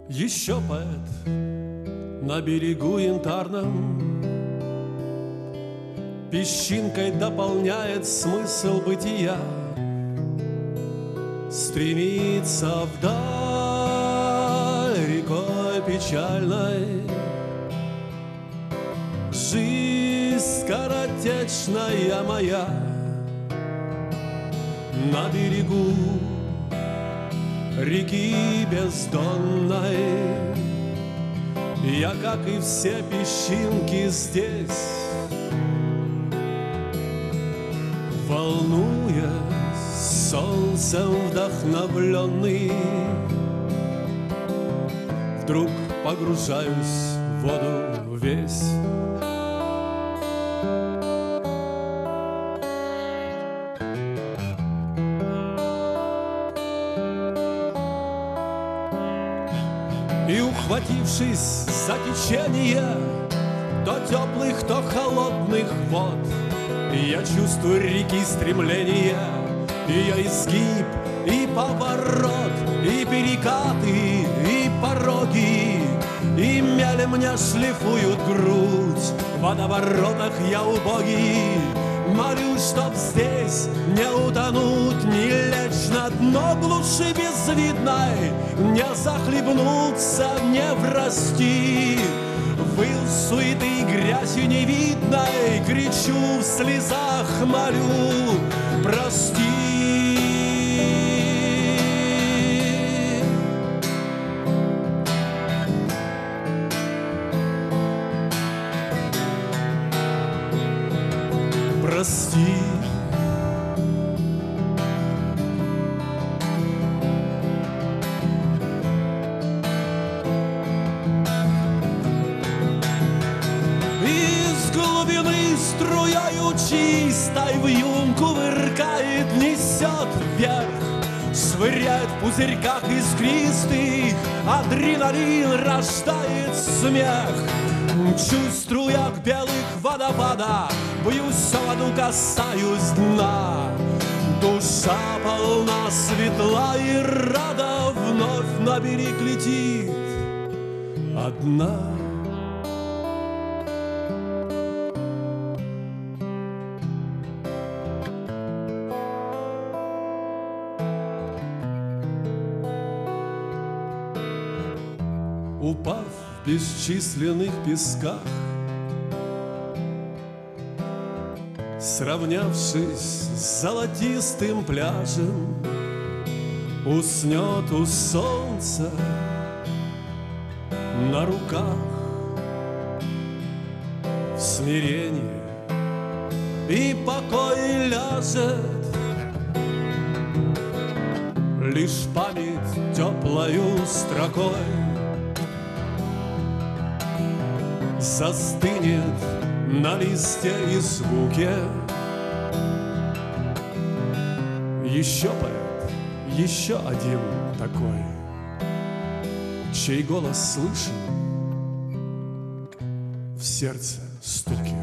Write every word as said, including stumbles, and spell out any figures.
Еще поэт на берегу янтарном песчинкой дополняет смысл бытия, стремится вдаль рекой печальной. Жизнь скоротечная моя на берегу реки бездонной. Я, как и все песчинки здесь, волнуясь, солнцем вдохновленный, вдруг погружаюсь в воду весь. И, ухватившись за течение то теплых, то холодных вод, я чувствую реки стремление, ее изгиб и поворот, и перекаты, и пороги, и мели мне шлифуют грудь. В водоворотах я убогий, молюсь, чтоб здесь не утонуть, не лечь на дно глуши безвидной, не захлебнуться, не врасти. Выл суеты и грязью невидной, кричу в слезах, молю, прости. Прости. Из глубины струяю чистой вьюн кувыркает, несет вверх, швыряет в пузырьках искристых, адреналин рождает смех. Мчусь в струях белых водопада, бьюсь о воду, касаюсь дна. Душа полна, светла и рада, вновь на берег летит одна. Упав в бесчисленных песках, сравнявшись с золотистым пляжем, уснет у солнца на руках в смирении и покой ляжет. Лишь память теплою строкой застынет на листе и звуке. Еще поэт, еще один такой, чей голос слышен в сердце стуке.